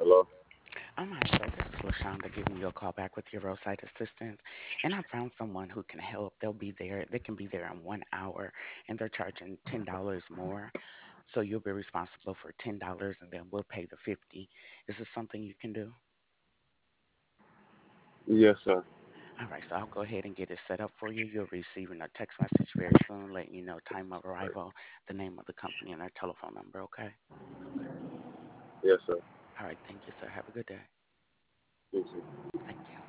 Hello? Hi, sir. This is LaShonda giving you a call back with your roadside assistance. And I found someone who can help. They'll be there. They can be there in 1 hour, and they're charging $10 more. So you'll be responsible for $10, and then we'll pay the 50. Is this something you can do? Yes, sir. All right, so I'll go ahead and get it set up for you. You're receiving a text message very soon, letting you know time of arrival, the name of the company, and their telephone number. Okay. Yes, sir. All right. Thank you, sir. Have a good day. You too. Thank you.